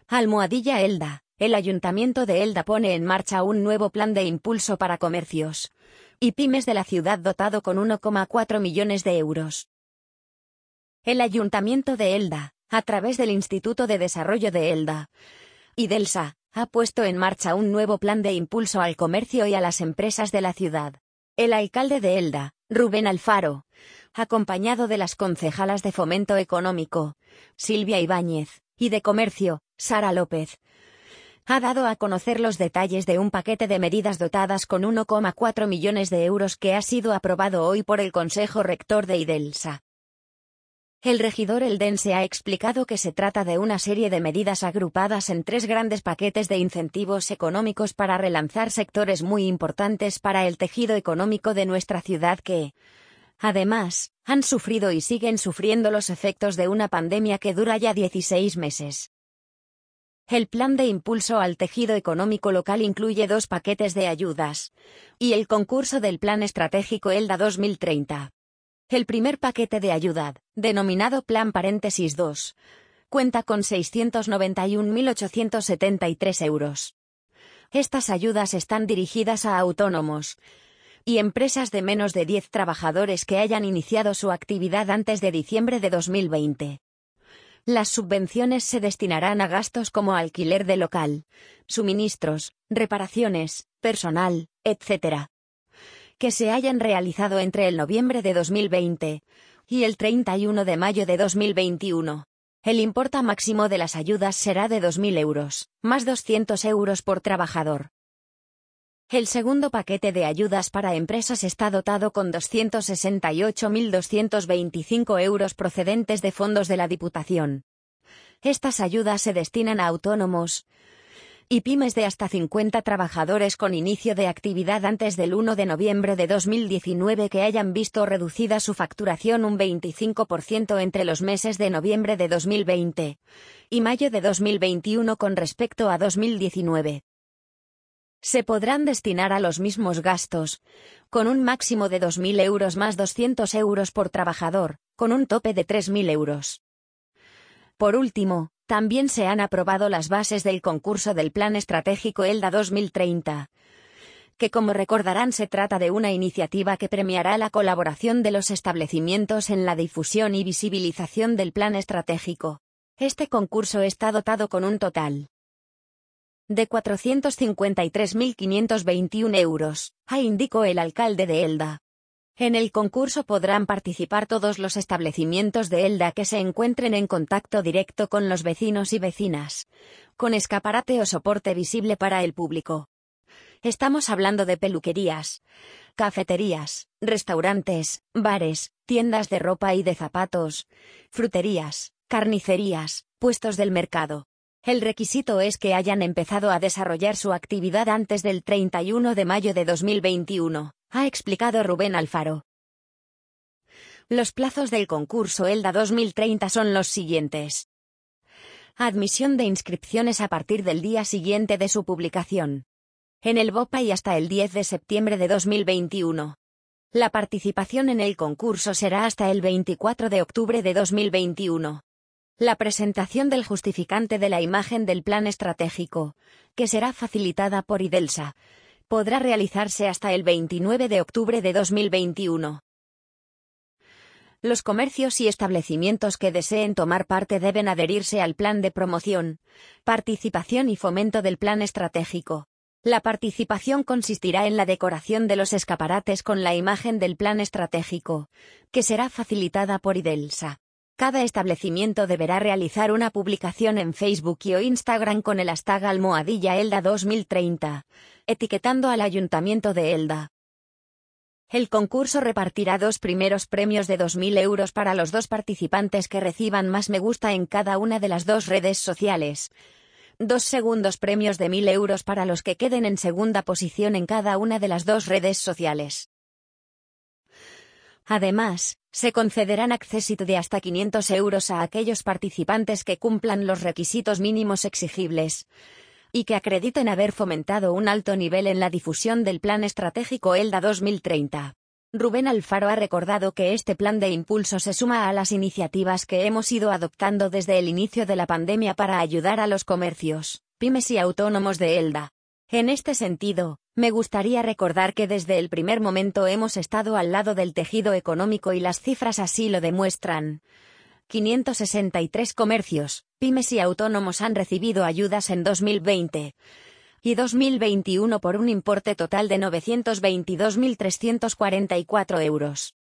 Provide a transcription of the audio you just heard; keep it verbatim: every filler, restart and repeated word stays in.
Almohadilla Elda. El Ayuntamiento de Elda pone en marcha un nuevo plan de impulso para comercios y pymes de la ciudad dotado con uno coma cuatro millones de euros. El Ayuntamiento de Elda, a través del Instituto de Desarrollo de Elda, IDELSA, ha puesto en marcha un nuevo plan de impulso al comercio y a las empresas de la ciudad. El alcalde de Elda, Rubén Alfaro, acompañado de las concejalas de Fomento Económico, Silvia Ibáñez, y de Comercio, Sara López, ha dado a conocer los detalles de un paquete de medidas dotadas con uno coma cuatro millones de euros que ha sido aprobado hoy por el Consejo Rector de IDELSA. El regidor eldense ha explicado que se trata de una serie de medidas agrupadas en tres grandes paquetes de incentivos económicos para relanzar sectores muy importantes para el tejido económico de nuestra ciudad que, además, han sufrido y siguen sufriendo los efectos de una pandemia que dura ya dieciséis meses. El plan de impulso al tejido económico local incluye dos paquetes de ayudas y el concurso del Plan Estratégico Elda dos mil treinta. El primer paquete de ayuda, denominado Plan Paréntesis dos, cuenta con seiscientos noventa y un mil ochocientos setenta y tres euros. Estas ayudas están dirigidas a autónomos y empresas de menos de diez trabajadores que hayan iniciado su actividad antes de diciembre de dos mil veinte. Las subvenciones se destinarán a gastos como alquiler de local, suministros, reparaciones, personal, etcétera, que se hayan realizado entre el noviembre de dos mil veinte y el treinta y uno de mayo de dos mil veintiuno. El importe máximo de las ayudas será de dos mil euros, más doscientos euros por trabajador. El segundo paquete de ayudas para empresas está dotado con doscientos sesenta y ocho mil doscientos veinticinco euros procedentes de fondos de la Diputación. Estas ayudas se destinan a autónomos y pymes de hasta cincuenta trabajadores con inicio de actividad antes del uno de noviembre de dos mil diecinueve que hayan visto reducida su facturación un veinticinco por ciento entre los meses de noviembre de dos mil veinte y mayo de dos mil veintiuno con respecto a dos mil diecinueve. Se podrán destinar a los mismos gastos, con un máximo de dos mil euros más doscientos euros por trabajador, con un tope de tres mil euros. Por último, también se han aprobado las bases del concurso del Plan Estratégico Elda dos mil treinta, que como recordarán se trata de una iniciativa que premiará la colaboración de los establecimientos en la difusión y visibilización del plan estratégico. Este concurso está dotado con un total de cuatrocientos cincuenta y tres mil quinientos veintiuno euros, ah, indicó el alcalde de Elda. En el concurso podrán participar todos los establecimientos de Elda que se encuentren en contacto directo con los vecinos y vecinas, con escaparate o soporte visible para el público. Estamos hablando de peluquerías, cafeterías, restaurantes, bares, tiendas de ropa y de zapatos, fruterías, carnicerías, puestos del mercado. El requisito es que hayan empezado a desarrollar su actividad antes del treinta y uno de mayo de dos mil veintiuno, ha explicado Rubén Alfaro. Los plazos del concurso Elda dos mil treinta son los siguientes. Admisión de inscripciones a partir del día siguiente de su publicación en el BOPA y hasta el diez de septiembre de dos mil veintiuno. La participación en el concurso será hasta el veinticuatro de octubre de dos mil veintiuno. La presentación del justificante de la imagen del plan estratégico, que será facilitada por IDELSA, podrá realizarse hasta el veintinueve de octubre de dos mil veintiuno. Los comercios y establecimientos que deseen tomar parte deben adherirse al plan de promoción, participación y fomento del plan estratégico. La participación consistirá en la decoración de los escaparates con la imagen del plan estratégico, que será facilitada por IDELSA. Cada establecimiento deberá realizar una publicación en Facebook y o Instagram con el hashtag almohadilla Elda dos mil treinta, etiquetando al Ayuntamiento de Elda. El concurso repartirá dos primeros premios de dos mil euros para los dos participantes que reciban más me gusta en cada una de las dos redes sociales. Dos segundos premios de mil euros para los que queden en segunda posición en cada una de las dos redes sociales. Además, se concederán acceso de hasta quinientos euros a aquellos participantes que cumplan los requisitos mínimos exigibles y que acrediten haber fomentado un alto nivel en la difusión del Plan Estratégico Elda dos mil treinta. Rubén Alfaro ha recordado que este plan de impulso se suma a las iniciativas que hemos ido adoptando desde el inicio de la pandemia para ayudar a los comercios, pymes y autónomos de Elda. En este sentido, me gustaría recordar que desde el primer momento hemos estado al lado del tejido económico y las cifras así lo demuestran. quinientos sesenta y tres comercios, pymes y autónomos han recibido ayudas en dos mil veinte y dos mil veintiuno por un importe total de novecientos veintidós mil trescientos cuarenta y cuatro euros.